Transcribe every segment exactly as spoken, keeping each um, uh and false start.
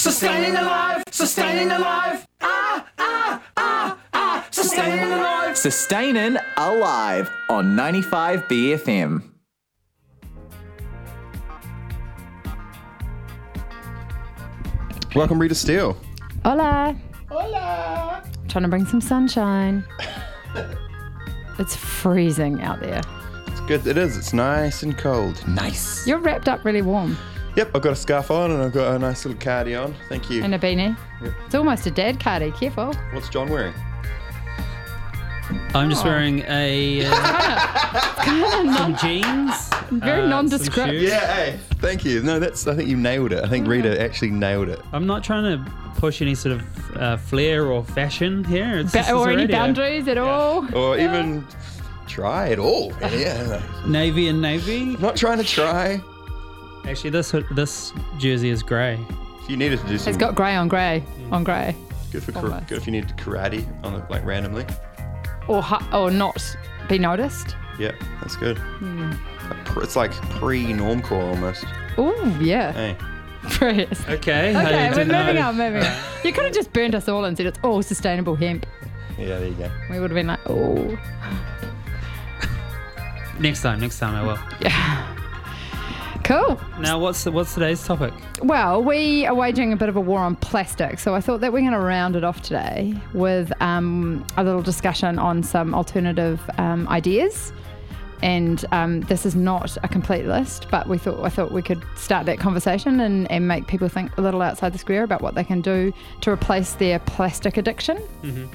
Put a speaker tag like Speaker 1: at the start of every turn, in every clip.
Speaker 1: Sustaining alive, sustaining alive. Ah, ah, ah, ah, sustaining alive.
Speaker 2: Sustaining alive on ninety-five B F M.
Speaker 3: Welcome, Rita Steele.
Speaker 4: Hola. Hola. Trying to bring some sunshine. It's freezing out there.
Speaker 3: It's good. It is. It's nice and cold.
Speaker 2: Nice.
Speaker 4: You're wrapped up really warm.
Speaker 3: Yep, I've got a scarf on and I've got a nice little cardi on. Thank you.
Speaker 4: And a beanie.
Speaker 3: Yep.
Speaker 4: It's almost a dad cardi. Careful.
Speaker 3: What's John wearing?
Speaker 5: I'm just
Speaker 4: Oh.
Speaker 5: wearing a uh, some jeans.
Speaker 4: Very
Speaker 5: uh,
Speaker 4: nondescript.
Speaker 5: some shoes.
Speaker 3: Yeah, hey. Thank you. No, that's. I think you nailed it. I think Rita actually nailed it.
Speaker 5: I'm not trying to push any sort of uh, flair or fashion here. It's
Speaker 4: Ba-
Speaker 5: just
Speaker 4: or
Speaker 5: a
Speaker 4: any
Speaker 5: radio.
Speaker 4: boundaries at all.
Speaker 3: Or even try it all. Yeah.
Speaker 5: Navy and navy.
Speaker 3: I'm not trying to try.
Speaker 5: Actually, this this jersey is grey.
Speaker 3: If you needed to do some.
Speaker 4: It's got grey on grey on grey.
Speaker 3: Good for
Speaker 4: almost.
Speaker 3: kar- good if you need karate on the, like randomly.
Speaker 4: Or, hu- or not be noticed.
Speaker 3: Yeah, that's good.
Speaker 4: Hmm.
Speaker 3: It's like pre-normcore almost.
Speaker 4: Oh, yeah.
Speaker 3: Hey.
Speaker 4: Precious.
Speaker 5: Okay.
Speaker 4: Okay,
Speaker 5: I
Speaker 4: we're
Speaker 5: didn't
Speaker 4: moving
Speaker 5: know.
Speaker 4: on, moving on. You could have just burnt us all and said it's all sustainable hemp.
Speaker 3: Yeah, there you go.
Speaker 4: We would have been like, oh.
Speaker 5: Next time, next time I will.
Speaker 4: Yeah. Cool.
Speaker 5: Now, what's the, what's today's topic?
Speaker 4: Well, we are waging a bit of a war on plastic, so I thought that we're going to round it off today with um, a little discussion on some alternative um, ideas. And um, this is not a complete list, but we thought I thought we could start that conversation and, and make people think a little outside the square about what they can do to replace their plastic addiction.
Speaker 5: Mm-hmm.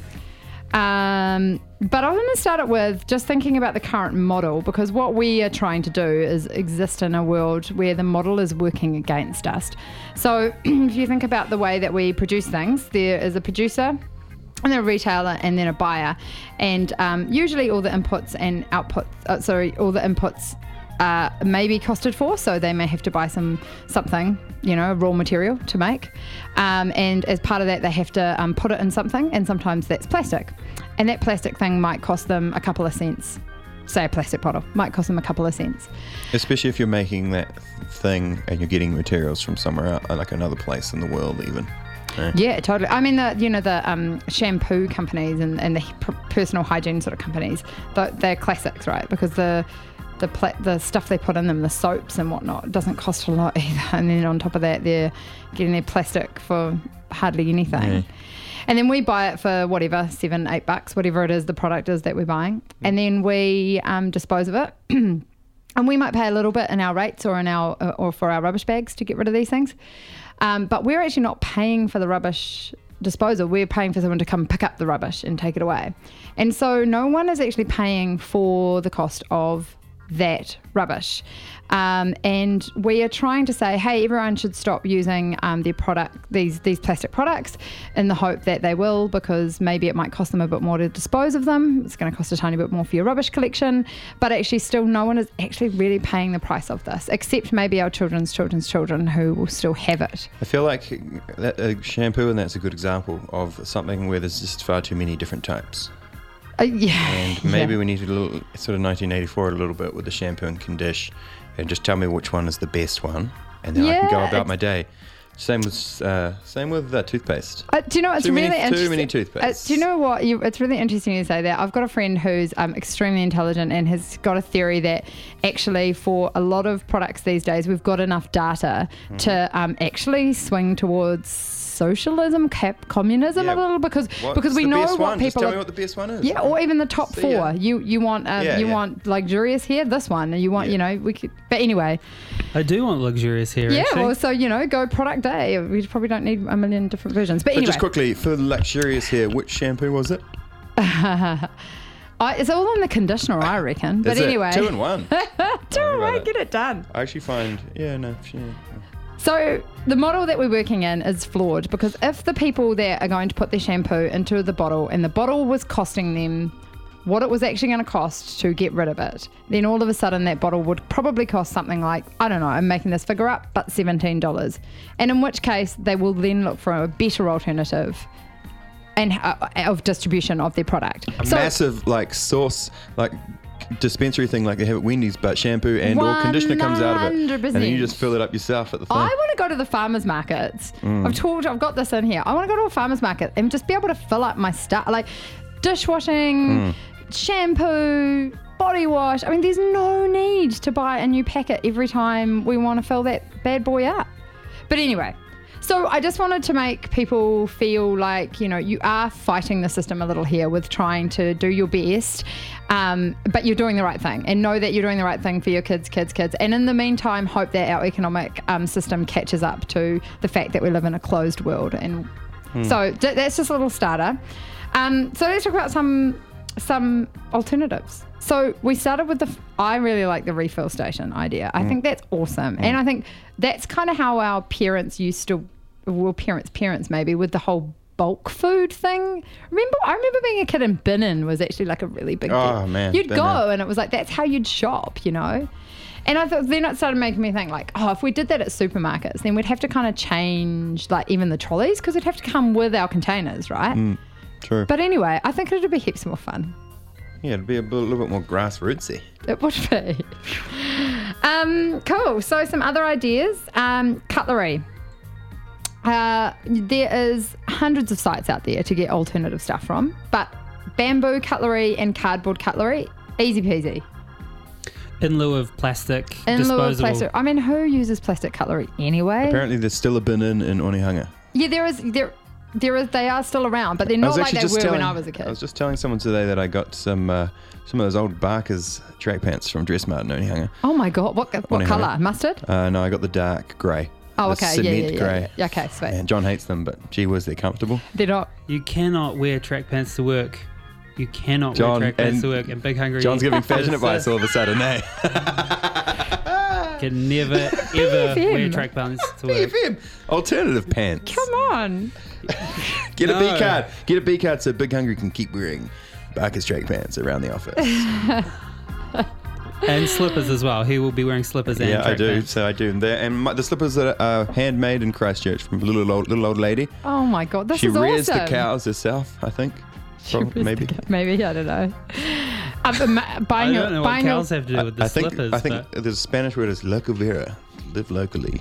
Speaker 4: Um, but I'm going to start it with just thinking about the current model, because what we are trying to do is exist in a world where the model is working against us. So if you think about the way that we produce things, there is a producer and then a retailer and then a buyer, and um, usually all the inputs and outputs, uh, sorry, all the inputs uh, may be costed for, so they may have to buy some something, you know, raw material to make, um, and as part of that they have to um, put it in something, and sometimes that's plastic, and that plastic thing might cost them a couple of cents. Say a plastic bottle might cost them a couple of cents.
Speaker 3: Especially if you're making that thing and you're getting materials from somewhere else, like another place in the world even. Right?
Speaker 4: Yeah, totally. I mean, the you know the um, shampoo companies and, and the p- personal hygiene sort of companies, they're, they're classics, right? Because the the pla- the stuff they put in them, the soaps and whatnot, doesn't cost a lot either. And then on top of that, they're getting their plastic for hardly anything.
Speaker 3: Mm.
Speaker 4: And then we buy it for whatever, seven, eight bucks, whatever it is the product is that we're buying. Mm. And then we um, dispose of it. And we might pay a little bit in our rates or in our uh, or for our rubbish bags to get rid of these things. Um, but we're actually not paying for the rubbish disposal. We're paying for someone to come pick up the rubbish and take it away. And so no one is actually paying for the cost of that rubbish. Um, and we are trying to say, hey, everyone should stop using um, their product, these these plastic products, in the hope that they will, because maybe it might cost them a bit more to dispose of them. It's going to cost a tiny bit more for your rubbish collection, but actually still no one is actually really paying the price of this, except maybe our children's children's children who will still have it.
Speaker 3: I feel like that, uh, shampoo, and that's a good example of something where there's just far too many different types.
Speaker 4: Uh, yeah.
Speaker 3: And maybe
Speaker 4: yeah.
Speaker 3: we need to little, sort of nineteen eighty-four it a little bit with the shampoo and condish, and just tell me which one is the best one, and then I can go
Speaker 4: Yeah,
Speaker 3: about my day. Same with uh, same with uh, toothpaste.
Speaker 4: Uh, do you know it's
Speaker 3: Too
Speaker 4: really
Speaker 3: many- too
Speaker 4: interesting?
Speaker 3: many toothpastes.
Speaker 4: Uh, do you know what? You, it's really interesting you say that. I've got a friend who's um, extremely intelligent and has got a theory that actually for a lot of products these days, we've got enough data
Speaker 3: Mm.
Speaker 4: to um, actually swing towards socialism, cap, communism
Speaker 3: Yeah.
Speaker 4: a little, because
Speaker 3: What's
Speaker 4: because we
Speaker 3: the
Speaker 4: know
Speaker 3: best
Speaker 4: what
Speaker 3: one? Just
Speaker 4: people
Speaker 3: tell
Speaker 4: are.
Speaker 3: me what the best one is.
Speaker 4: Yeah, or even the top
Speaker 3: See
Speaker 4: four.
Speaker 3: ya.
Speaker 4: You you want um,
Speaker 3: Yeah,
Speaker 4: you
Speaker 3: yeah.
Speaker 4: want luxurious hair, this one, and you want
Speaker 3: Yeah.
Speaker 4: you know we could. But anyway,
Speaker 5: I do want luxurious hair.
Speaker 4: yeah.
Speaker 5: actually.
Speaker 4: Well, so you know, go product day. We probably don't need a million different versions. But
Speaker 3: But
Speaker 4: anyway,
Speaker 3: just quickly, for the luxurious hair, which shampoo was it?
Speaker 4: I, it's all in the conditioner, I reckon. But
Speaker 3: Is it?
Speaker 4: anyway,
Speaker 3: Two in one.
Speaker 4: two in
Speaker 3: about
Speaker 4: one,
Speaker 3: it.
Speaker 4: get it done.
Speaker 3: I actually find, yeah, no, yeah.
Speaker 4: So the model that we're working in is flawed, because if the people that are going to put their shampoo into the bottle and the bottle was costing them what it was actually going to cost to get rid of it, then all of a sudden that bottle would probably cost something like, I don't know, I'm making this figure up, but seventeen dollars. And in which case they will then look for a better alternative and uh, of distribution of their product.
Speaker 3: A
Speaker 4: So-
Speaker 3: massive, like, source, like, dispensary thing like they have at Wendy's, but shampoo and or conditioner comes out of it,
Speaker 4: one hundred percent.
Speaker 3: and then you just fill it up yourself at the thing.
Speaker 4: I want to go to the farmers markets.
Speaker 3: Mm.
Speaker 4: I've talked. I've got this in here. I want to go to a farmers market and just be able to fill up my stuff, like dishwashing,
Speaker 3: Mm.
Speaker 4: shampoo, body wash. I mean, there's no need to buy a new packet every time we want to fill that bad boy up. But anyway. So I just wanted to make people feel like, you know, you are fighting the system a little here with trying to do your best, um, but you're doing the right thing, and know that you're doing the right thing for your kids, kids, kids. And in the meantime, hope that our economic um, system catches up to the fact that we live in a closed world. And
Speaker 3: Hmm.
Speaker 4: so th- that's just a little starter. Um, so let's talk about some some alternatives. So we started with the, f- I really like the refill station idea. I think that's awesome. And I think that's kind of how our parents used to, well, parents, parents maybe, with the whole bulk food thing. Remember, I remember being a kid and Binnin was actually like a really big
Speaker 3: Oh,
Speaker 4: deal.
Speaker 3: man,
Speaker 4: You'd
Speaker 3: Binnin.
Speaker 4: go and it was like, that's how you'd shop, you know? And I thought, then it started making me think like, oh, if we did that at supermarkets, then we'd have to kind of change like even the trolleys, because it'd have to come with our containers, right?
Speaker 3: True.
Speaker 4: But anyway, I think it'd be heaps more fun.
Speaker 3: Yeah, it'd be a bit- little bit more grassrootsy.
Speaker 4: It would be. Um, cool. So some other ideas. Um, cutlery. Uh, there is hundreds of sites out there to get alternative stuff from, but bamboo cutlery and cardboard cutlery, easy peasy.
Speaker 5: In lieu of plastic,
Speaker 4: In lieu
Speaker 5: disposable.
Speaker 4: of plastic. I mean, who uses plastic cutlery anyway?
Speaker 3: Apparently, there's still a bin in in Onehunga.
Speaker 4: Yeah, there is. There, there is. They are still around, but they're
Speaker 3: I
Speaker 4: not
Speaker 3: was
Speaker 4: like
Speaker 3: actually
Speaker 4: they
Speaker 3: just
Speaker 4: were
Speaker 3: telling,
Speaker 4: when I was a kid.
Speaker 3: I was just telling someone today that I got some uh, some of those old Barker's track pants from Dressmart in Onehunga.
Speaker 4: Oh my god! What what
Speaker 3: Onehunga.
Speaker 4: colour? Mustard?
Speaker 3: Uh, no, I got the dark grey.
Speaker 4: Oh,
Speaker 3: the
Speaker 4: okay. Yeah,
Speaker 3: cement
Speaker 4: yeah, yeah,
Speaker 3: grey.
Speaker 4: yeah. Yeah, okay, sweet.
Speaker 3: And John hates them, but gee whiz, they're comfortable.
Speaker 4: They're not.
Speaker 5: You cannot wear track pants to work. You cannot
Speaker 3: John,
Speaker 5: wear track pants
Speaker 3: and
Speaker 5: to work. And Big Hungry.
Speaker 3: John's giving fashion
Speaker 5: is,
Speaker 3: advice all of a sudden, eh?
Speaker 5: Can never ever
Speaker 4: B F M.
Speaker 5: wear track pants to
Speaker 3: B
Speaker 5: work.
Speaker 3: F M. Alternative pants.
Speaker 4: Come on.
Speaker 3: Get a B
Speaker 5: No.
Speaker 3: card. Get a B card so Big Hungry can keep wearing Barker's track pants around the office.
Speaker 5: And slippers as well. He will be wearing slippers and
Speaker 3: Yeah, I
Speaker 5: track
Speaker 3: do.
Speaker 5: pants.
Speaker 3: So I do. And, they're- and my, the slippers that are handmade in Christchurch from a little old, little old lady.
Speaker 4: Oh my god, this
Speaker 3: she
Speaker 4: is
Speaker 3: rears
Speaker 4: awesome.
Speaker 3: the cows herself, I think.
Speaker 4: She
Speaker 3: Prob-
Speaker 4: rears
Speaker 3: maybe.
Speaker 4: the cow- Maybe, I don't know. Um, but ma-
Speaker 5: I
Speaker 4: buying
Speaker 5: don't
Speaker 4: a,
Speaker 5: know what
Speaker 4: buying a,
Speaker 5: cows have to do with the
Speaker 3: I think
Speaker 5: slippers.
Speaker 3: I think
Speaker 5: but
Speaker 3: the Spanish word is loco vera, live locally.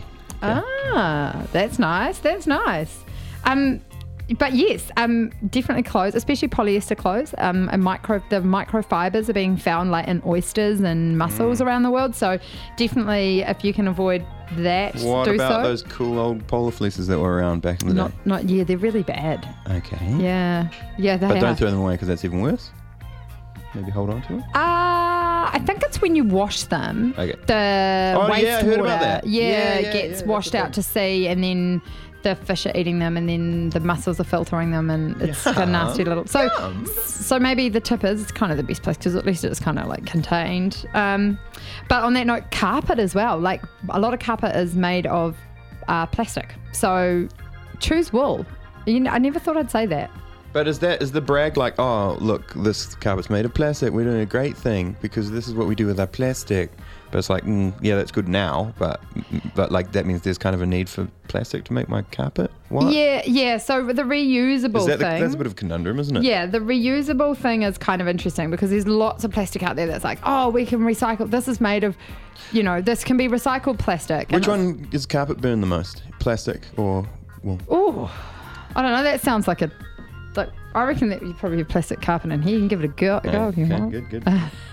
Speaker 4: Ah, that's nice. That's nice. Um, but yes, um, definitely clothes, especially polyester clothes. Um, and micro the microfibers are being found like in oysters and mussels
Speaker 3: Mm.
Speaker 4: around the world. So definitely, if you can avoid that,
Speaker 3: What
Speaker 4: do
Speaker 3: about
Speaker 4: so.
Speaker 3: those cool old polar fleeces that were around back in the
Speaker 4: Not, not yeah, they're really bad.
Speaker 3: day? Okay.
Speaker 4: Yeah, yeah, they
Speaker 3: But
Speaker 4: are.
Speaker 3: don't throw them away because that's even worse. Maybe hold on to it.
Speaker 4: Uh, I think it's when you wash them.
Speaker 3: Okay.
Speaker 4: The
Speaker 3: Oh,
Speaker 4: wastewater,
Speaker 3: yeah, I heard about that.
Speaker 4: yeah,
Speaker 3: Yeah, yeah,
Speaker 4: gets
Speaker 3: yeah,
Speaker 4: washed
Speaker 3: that's
Speaker 4: out to sea, and then the fish are eating them, and then the mussels are filtering them, and it's like a nasty little. So, so maybe the tip is it's kind of the best place because at least it's kind of like contained. Um, but on that note, carpet as well. Like a lot of carpet is made of uh, plastic. So choose wool. You know, I never thought I'd say that.
Speaker 3: But is that is the brag like, oh look, this carpet's made of plastic. We're doing a great thing because this is what we do with our plastic. But it's like, mm, yeah, that's good now, but but like that means there's kind of a need for plastic to make my carpet. What?
Speaker 4: Yeah, yeah. So the reusable
Speaker 3: Is that the,
Speaker 4: thing.
Speaker 3: that's a bit of a conundrum, isn't it?
Speaker 4: Yeah, the reusable thing is kind of interesting because there's lots of plastic out there that's like, oh, we can recycle. This is made of, you know, this can be recycled plastic.
Speaker 3: Which one is carpet burn the most? Plastic or wool?
Speaker 4: Oh, I don't know. That sounds like a. Like, I reckon that you probably have plastic carpet in here. You can give it a go, go if you
Speaker 3: Okay,
Speaker 4: want.
Speaker 3: good, good.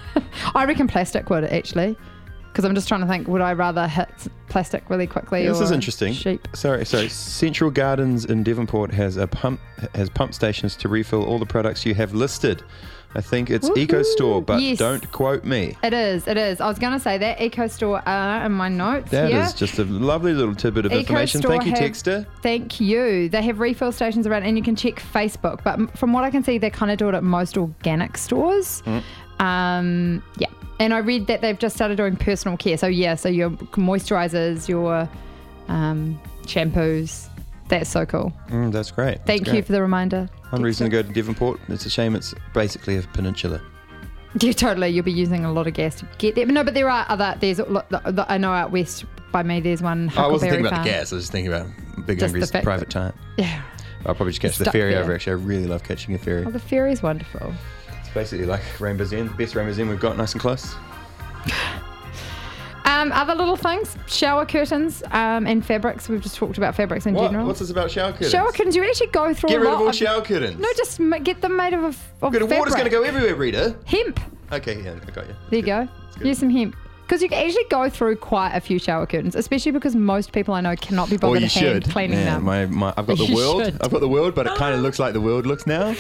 Speaker 4: I reckon plastic would actually, because I'm just trying to think. Would I rather hit plastic really quickly?
Speaker 3: Yeah, this
Speaker 4: or
Speaker 3: is interesting.
Speaker 4: Sheep.
Speaker 3: Sorry, sorry. Central Gardens in Devonport has a pump has pump stations to refill all the products you have listed. I think it's
Speaker 4: Woohoo.
Speaker 3: Eco Store, but
Speaker 4: Yes.
Speaker 3: don't quote me.
Speaker 4: It is. It is. I was going to say that Eco Store uh, in my notes
Speaker 3: That
Speaker 4: here.
Speaker 3: is just a lovely little tidbit of
Speaker 4: Eco
Speaker 3: information.
Speaker 4: Store
Speaker 3: Thank you,
Speaker 4: have-
Speaker 3: Texter.
Speaker 4: Thank you. They have refill stations around, and you can check Facebook. But m- from what I can see, they kind of do it at most organic stores. Um, yeah. And I read that they've just started doing personal care. So yeah, so your moisturizers, your um, shampoos. That's so cool.
Speaker 3: Mm, that's great. That's
Speaker 4: Thank you
Speaker 3: great.
Speaker 4: for the reminder.
Speaker 3: One reason to go to Devonport. It's a shame it's basically a peninsula.
Speaker 4: Yeah, totally. You'll be using a lot of gas to get there. But no, but there are other. There's. a lot- I know out west by me. There's one.
Speaker 3: I wasn't
Speaker 4: Huckleberry
Speaker 3: thinking about
Speaker 4: Farm.
Speaker 3: the gas. I was just thinking about Big
Speaker 4: Just the
Speaker 3: Hungry's
Speaker 4: fact
Speaker 3: private
Speaker 4: that-
Speaker 3: time.
Speaker 4: Yeah.
Speaker 3: I'll probably just catch the
Speaker 4: Stuck
Speaker 3: ferry
Speaker 4: there.
Speaker 3: over. Actually, I really love catching a ferry.
Speaker 4: Oh, the ferry's wonderful.
Speaker 3: It's basically like Rainbow's End, best Rainbow's End we've got, nice and close.
Speaker 4: Um, other little things, shower curtains um, and fabrics. We've just talked about fabrics in
Speaker 3: What?
Speaker 4: general.
Speaker 3: What's this about shower curtains?
Speaker 4: Shower curtains, you actually go through
Speaker 3: Get
Speaker 4: a
Speaker 3: rid
Speaker 4: lot
Speaker 3: of all
Speaker 4: of-
Speaker 3: shower curtains.
Speaker 4: No, just ma- get them made of, of
Speaker 3: Good,
Speaker 4: fabric.
Speaker 3: water's going to go everywhere, Rita.
Speaker 4: Hemp.
Speaker 3: Okay, yeah, I got you.
Speaker 4: There you go.
Speaker 3: good.
Speaker 4: Use some hemp. Because you can actually go through quite a few shower curtains, especially because most people I know cannot be
Speaker 3: Or
Speaker 4: bothered
Speaker 3: you
Speaker 4: hand
Speaker 3: should.
Speaker 4: cleaning
Speaker 3: Yeah,
Speaker 4: them.
Speaker 3: my, my, I've got the
Speaker 4: You
Speaker 3: world.
Speaker 4: should.
Speaker 3: I've got the world, but it kind of looks like the world looks now.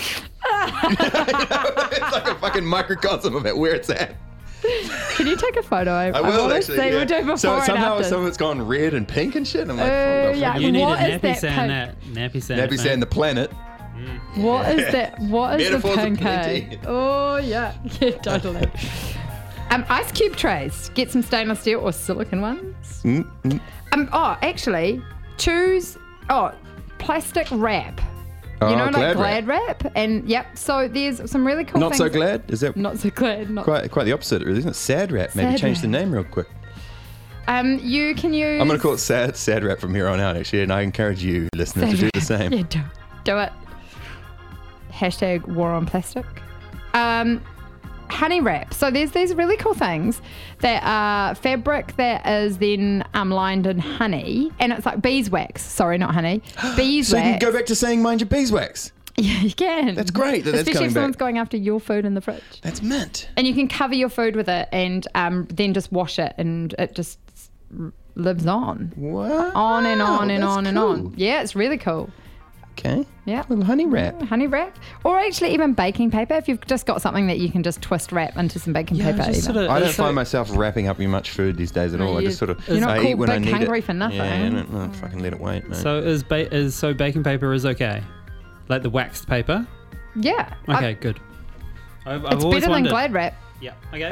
Speaker 3: It's like a fucking microcosm of it, where it's at.
Speaker 4: Can you take a photo? I,
Speaker 3: I will actually.
Speaker 4: Say
Speaker 3: Yeah.
Speaker 4: we'll do before
Speaker 3: so
Speaker 4: and
Speaker 3: somehow
Speaker 4: after.
Speaker 3: some of it's gone red and pink and shit. I'm like,
Speaker 4: Uh,
Speaker 3: oh,
Speaker 4: yeah.
Speaker 5: You need
Speaker 4: What
Speaker 5: a
Speaker 4: is
Speaker 5: nappy
Speaker 4: that
Speaker 5: sand
Speaker 4: pink?
Speaker 5: that. Nappy sand.
Speaker 3: Nappy
Speaker 5: mate.
Speaker 3: sand the planet.
Speaker 4: What is that? What is
Speaker 3: Metaphors
Speaker 4: the
Speaker 3: of
Speaker 4: pink? eh?
Speaker 3: plenty.
Speaker 4: Oh yeah, yeah, totally. um, ice cube trays. Get some stainless steel or silicon ones.
Speaker 3: Mm, mm.
Speaker 4: Um, oh, actually, choose oh plastic wrap.
Speaker 3: Oh,
Speaker 4: You know, like
Speaker 3: Glad
Speaker 4: Glad
Speaker 3: wrap.
Speaker 4: wrap. And yep. So there's some really cool
Speaker 3: Not
Speaker 4: things.
Speaker 3: so glad. Is that
Speaker 4: Not so glad. Not.
Speaker 3: quite quite the opposite? Really, isn't it? Sad rap. Maybe
Speaker 4: Sad
Speaker 3: change the
Speaker 4: rap.
Speaker 3: name real quick.
Speaker 4: Um, you can use.
Speaker 3: I'm going to call it sad sad rap from here on out. Actually, and I encourage you, listeners, to do the same.
Speaker 4: Yeah, do, do it. Hashtag war on plastic. Um, honey wrap. So there's these really cool things that are fabric that is then um, lined in honey, and it's like beeswax. Sorry, not honey. Beeswax.
Speaker 3: So you can go back to saying mind your beeswax.
Speaker 4: Yeah, you can.
Speaker 3: That's great that that's
Speaker 4: Especially
Speaker 3: coming
Speaker 4: if someone's
Speaker 3: back.
Speaker 4: going after your food in the fridge.
Speaker 3: That's mint.
Speaker 4: And you can cover your food with it, and um, then just wash it, and it just lives on,
Speaker 3: What?
Speaker 4: on and on and
Speaker 3: That's
Speaker 4: on and
Speaker 3: cool.
Speaker 4: on. Yeah, it's really cool.
Speaker 3: Okay.
Speaker 4: Yeah.
Speaker 3: Little honey wrap.
Speaker 4: Honey wrap, or actually even baking paper. If you've just got something that you can just twist wrap into some baking
Speaker 5: Yeah,
Speaker 4: paper.
Speaker 5: just
Speaker 4: even.
Speaker 5: sort of-
Speaker 3: I don't
Speaker 5: So-
Speaker 3: find myself wrapping up much food these days at
Speaker 4: No,
Speaker 3: all. I
Speaker 4: you-
Speaker 3: just sort of
Speaker 4: You're not
Speaker 3: I
Speaker 4: called
Speaker 3: eat when I
Speaker 4: big
Speaker 3: need
Speaker 4: hungry
Speaker 3: it.
Speaker 4: for nothing.
Speaker 3: Yeah, I don't, no, fucking let it wait, man.
Speaker 5: So is ba- is so baking paper is okay, like the waxed paper.
Speaker 4: yeah.
Speaker 5: Okay,
Speaker 4: I-
Speaker 5: good. I've, I've
Speaker 4: it's
Speaker 5: always
Speaker 4: better
Speaker 5: wondered.
Speaker 4: than Glad wrap.
Speaker 5: Yeah. Okay.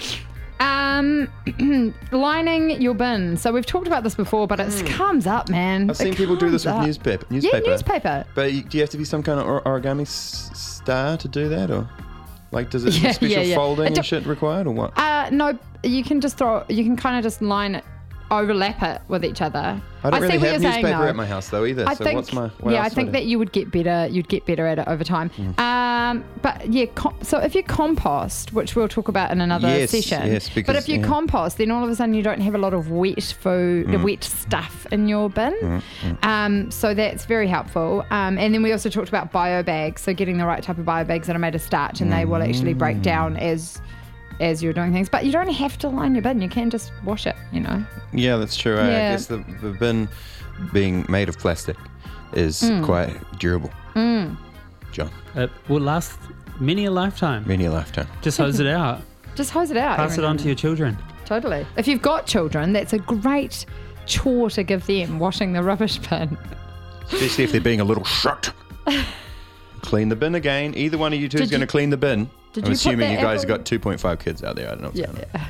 Speaker 4: Um, lining your bin. So we've talked about this before, but it comes up, man.
Speaker 3: Hmm. I've seen
Speaker 4: It
Speaker 3: people do this with
Speaker 4: comes up.
Speaker 3: newspaper.
Speaker 4: Yeah,
Speaker 3: Newspaper.
Speaker 4: newspaper.
Speaker 3: But you, do you have to be some kind of or- origami s- star to do that, or like does it
Speaker 4: Yeah,
Speaker 3: special
Speaker 4: yeah, yeah.
Speaker 3: folding
Speaker 4: It
Speaker 3: and
Speaker 4: do-
Speaker 3: shit required, or what?
Speaker 4: Uh, no, you can just throw. You can kind of just line it, overlap it with each other.
Speaker 3: I don't
Speaker 4: see
Speaker 3: really
Speaker 4: what
Speaker 3: have
Speaker 4: you're saying,
Speaker 3: newspaper
Speaker 4: though.
Speaker 3: at my house though either.
Speaker 4: I
Speaker 3: so
Speaker 4: think,
Speaker 3: what's my? What
Speaker 4: yeah, I
Speaker 3: else
Speaker 4: think
Speaker 3: do?
Speaker 4: that you would get better. You'd get better at it over time.
Speaker 3: Mm.
Speaker 4: Um, but yeah, com- so if you compost, which we'll talk about in another
Speaker 3: Yes,
Speaker 4: session,
Speaker 3: yes,
Speaker 4: but
Speaker 3: because,
Speaker 4: if you
Speaker 3: yeah.
Speaker 4: compost, then all of a sudden you don't have a lot of wet food,
Speaker 3: Mm.
Speaker 4: wet stuff in your bin. Um, so that's very helpful. Um, and then we also talked about bio bags, so getting the right type of bio bags that are made of starch, and they will actually break down as as you're doing things. But you don't have to line your bin. You can just wash it. You know.
Speaker 3: Yeah, that's true. I- I
Speaker 4: Yeah.
Speaker 3: guess the, the bin being made of plastic is
Speaker 4: Mm.
Speaker 3: quite durable. John,
Speaker 5: It will last many a lifetime.
Speaker 3: many a lifetime.
Speaker 5: Just hose it out.
Speaker 4: Just hose it out.
Speaker 5: Pass
Speaker 4: every
Speaker 5: it
Speaker 4: now
Speaker 5: on
Speaker 4: and
Speaker 5: to your children.
Speaker 4: Totally. If you've got children, that's a great chore to give them, washing the rubbish bin.
Speaker 3: Especially if they're being a little shut. Clean the bin again. Either one of you two
Speaker 4: Did
Speaker 3: is going to
Speaker 4: you-
Speaker 3: clean the bin.
Speaker 4: did
Speaker 3: I'm
Speaker 4: you put
Speaker 3: assuming you
Speaker 4: that
Speaker 3: guys
Speaker 4: apple-
Speaker 3: have got two point five kids out there. I don't know what's going on.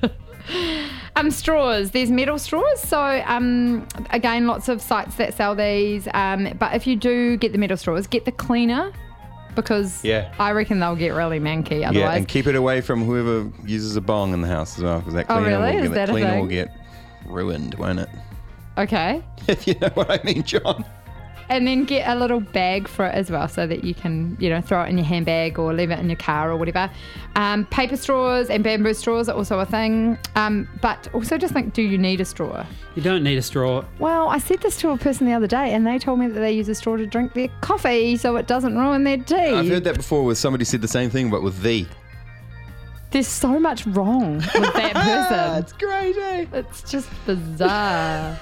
Speaker 4: Um, straws. There's metal straws. So um, again, lots of sites that sell these. Um, but if you do get the metal straws, get the cleaner, because
Speaker 3: Yeah.
Speaker 4: I reckon they'll get really manky
Speaker 3: Yeah,
Speaker 4: otherwise.
Speaker 3: and keep it away from whoever uses a bong in the house as well, because that
Speaker 4: Oh,
Speaker 3: cleaner,
Speaker 4: really?
Speaker 3: will,
Speaker 4: Is
Speaker 3: get,
Speaker 4: that a
Speaker 3: cleaner will
Speaker 4: thing?
Speaker 3: get ruined, won't it?
Speaker 4: Okay.
Speaker 3: If you know what I mean, John.
Speaker 4: And then get a little bag for it as well, so that you can, you know, throw it in your handbag or leave it in your car or whatever. Um, paper straws and bamboo straws are also a thing. Um, but also just think, do you need a straw?
Speaker 5: You don't need a straw.
Speaker 4: Well, I said this to a person the other day, and they told me that they use a straw to drink their coffee so it doesn't ruin their tea.
Speaker 3: I've heard that before with somebody said the same thing, but with thee.
Speaker 4: There's so much wrong with that person.
Speaker 3: That's great, eh?
Speaker 4: It's just bizarre.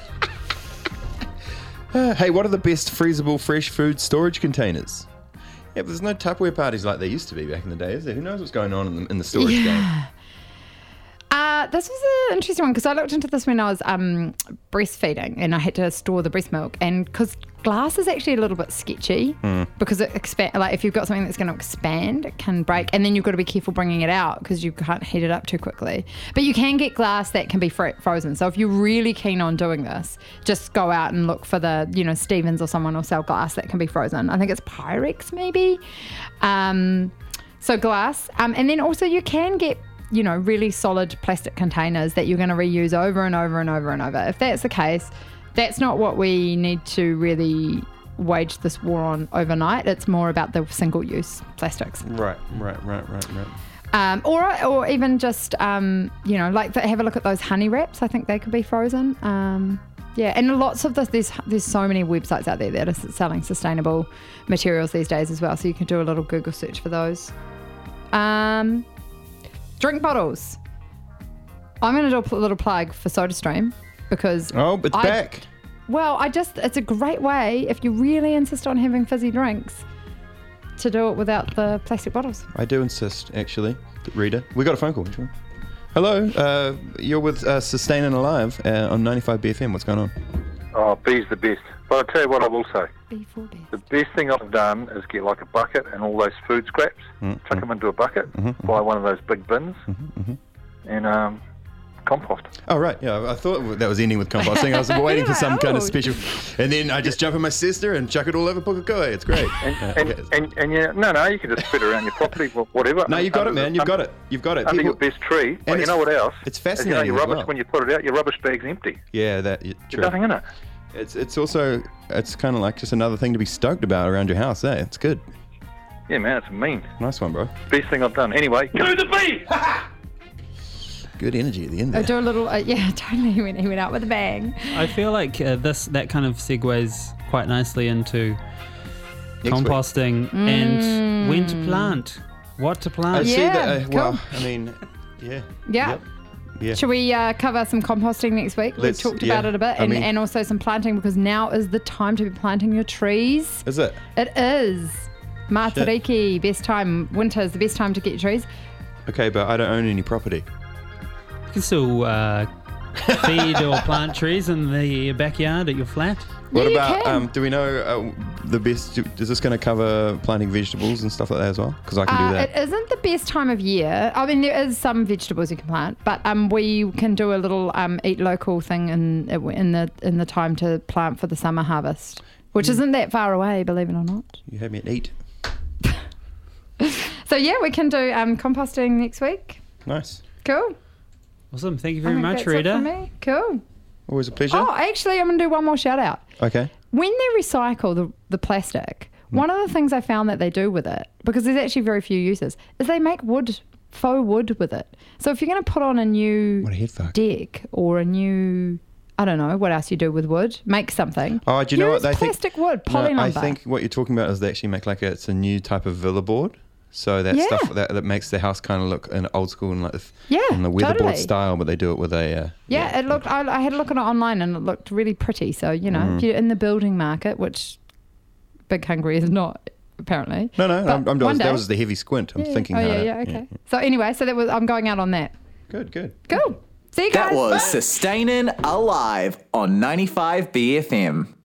Speaker 3: Uh, hey, what are the best freezable fresh food storage containers? Yeah, but there's no Tupperware parties like there used to be back in the day, is there? Who knows what's going on in the, in the storage game?
Speaker 4: Uh, this was an interesting one because I looked into this when I was um, breastfeeding and I had to store the breast milk, and because glass is actually a little bit sketchy because it expand. Like if you've got something that's going to expand, it can break, and then you've got to be careful bringing it out because you can't heat it up too quickly. But you can get glass that can be fr- frozen. So if you're really keen on doing this, just go out and look for the, you know, Stevens or someone will sell glass that can be frozen. I think it's Pyrex maybe. Um, so glass, um, and then also you can get, you know, really solid plastic containers that you're going to reuse over and over and over and over. If that's the case, that's not what we need to really wage this war on overnight. It's more about the single-use plastics.
Speaker 3: Right, right, right, right, right.
Speaker 4: Um, or or even just, um, you know, like have a look at those honey wraps. I think they could be frozen. Um, yeah, and lots of this, there's, there's so many websites out there that are selling sustainable materials these days as well. So you can do a little Google search for those. Um, drink bottles. I'm going to do a little plug for SodaStream because...
Speaker 3: Oh, it's
Speaker 4: I,
Speaker 3: back.
Speaker 4: Well, I just, it's a great way, if you really insist on having fizzy drinks, to do it without the plastic bottles.
Speaker 3: I do insist, actually. Rita, we got a phone call. Which one? Hello, uh, you're with uh, Sustaining Alive uh, on ninety-five B F M. What's going on?
Speaker 6: Oh, B's the best. But I'll tell you what I will say.
Speaker 4: B four B.
Speaker 6: The best thing I've done is get like a bucket and all those food scraps,
Speaker 3: Mm,
Speaker 6: chuck them into a bucket,
Speaker 3: Mhm,
Speaker 6: buy one of those big bins, and um, compost.
Speaker 3: Oh, right. Yeah, I thought that was ending with composting. I was waiting for some kind of special. And then I just jump in my sister and chuck it all over Pukekohe. It's great.
Speaker 6: And,
Speaker 3: Uh,
Speaker 6: and,
Speaker 3: okay.
Speaker 6: and, and yeah, no, no, you can just spread it around your property, wh- whatever.
Speaker 3: No, you've got it,
Speaker 6: Under
Speaker 3: man.
Speaker 6: the-
Speaker 3: You've got
Speaker 6: under-
Speaker 3: it. You've got it.
Speaker 6: Under
Speaker 3: People-
Speaker 6: your best tree. But you
Speaker 3: it's-
Speaker 6: know what else?
Speaker 3: it's
Speaker 6: Is, you know,
Speaker 3: fascinating
Speaker 6: your
Speaker 3: as
Speaker 6: rubbish,
Speaker 3: well.
Speaker 6: when you put it out, your rubbish bag's empty.
Speaker 3: Yeah, that. Yeah,
Speaker 6: There's
Speaker 3: true.
Speaker 6: nothing in it.
Speaker 3: It's it's also it's kind of like just another thing to be stoked about around your house. Eh? It's good.
Speaker 6: Yeah, man, it's mean.
Speaker 3: Nice one, bro.
Speaker 6: Best thing I've done. Anyway, do the bee!
Speaker 3: Good energy at the end
Speaker 4: Uh,
Speaker 3: there.
Speaker 4: do a little, uh, yeah, totally. He went, he went out with a bang.
Speaker 5: I feel like uh, this that kind of segues quite nicely into
Speaker 3: week.
Speaker 5: composting and when to plant, what to
Speaker 3: I
Speaker 5: plant.
Speaker 3: see
Speaker 4: Yeah,
Speaker 3: that. Uh, well,
Speaker 4: cool.
Speaker 3: I mean, yeah.
Speaker 4: Yeah.
Speaker 3: Yep. Yeah.
Speaker 4: Should we uh, cover some composting next week?
Speaker 3: Let's-
Speaker 4: We've talked
Speaker 3: yeah,
Speaker 4: about it a bit,
Speaker 3: I
Speaker 4: and,
Speaker 3: mean-
Speaker 4: and also some planting because now is the time to be planting your trees.
Speaker 3: Is it?
Speaker 4: It is. Matariki, best time. Winter is the best time to get your trees.
Speaker 3: Okay, but I don't own any property.
Speaker 5: You can still uh, feed or plant trees in the backyard at your flat.
Speaker 3: What
Speaker 4: Yeah, you
Speaker 3: about?
Speaker 4: can.
Speaker 3: Um, do we know uh, the best? Is this going to cover planting vegetables and stuff like that as well? Because I can
Speaker 4: Uh,
Speaker 3: do that.
Speaker 4: it isn't the best time of year. I mean, there is some vegetables you can plant, but um, we can do a little um, eat local thing in in the in the time to plant for the summer harvest, which isn't that far away, believe it or not.
Speaker 3: You had me at eight.
Speaker 4: So yeah, we can do um, composting next week.
Speaker 3: Nice.
Speaker 4: Cool.
Speaker 5: Awesome. Thank you
Speaker 4: I
Speaker 5: very
Speaker 4: think
Speaker 5: much,
Speaker 4: that's it
Speaker 5: Rita.
Speaker 4: for me. Cool.
Speaker 3: Always a pleasure.
Speaker 4: Oh, actually, I'm going to do one more shout out.
Speaker 3: Okay.
Speaker 4: When they recycle the, the plastic, one of the things I found that they do with it, because there's actually very few uses, is they make wood, faux wood with it. So if you're going to put on a new
Speaker 3: What a head fuck.
Speaker 4: deck or a new, I don't know, what else you do with wood, make something.
Speaker 3: Oh, do you know what
Speaker 4: Use
Speaker 3: they think?
Speaker 4: plastic wood,
Speaker 3: No,
Speaker 4: poly
Speaker 3: I
Speaker 4: lumber.
Speaker 3: think what you're talking about is they actually make like a, it's a new type of villa board. So that
Speaker 4: Yeah.
Speaker 3: stuff that, that makes the house kind of look an old school and like the,
Speaker 4: Yeah,
Speaker 3: in the weatherboard
Speaker 4: totally.
Speaker 3: style, but they do it with a uh,
Speaker 4: Yeah, it looked. I, I had a look at it online and it looked really pretty. So you know,
Speaker 3: Mm.
Speaker 4: if you're in the building market, which Big Hungry is not apparently.
Speaker 3: No, no,
Speaker 4: But
Speaker 3: I'm, I'm,
Speaker 4: one
Speaker 3: that
Speaker 4: day-
Speaker 3: was the heavy squint. I'm
Speaker 4: Yeah.
Speaker 3: thinking.
Speaker 4: Oh
Speaker 3: how
Speaker 4: yeah,
Speaker 3: that-
Speaker 4: yeah, okay. So anyway, so that was. I'm going out on that.
Speaker 3: Good, good.
Speaker 4: Cool. See you guys.
Speaker 2: That was Sustaining Alive on ninety-five B F M.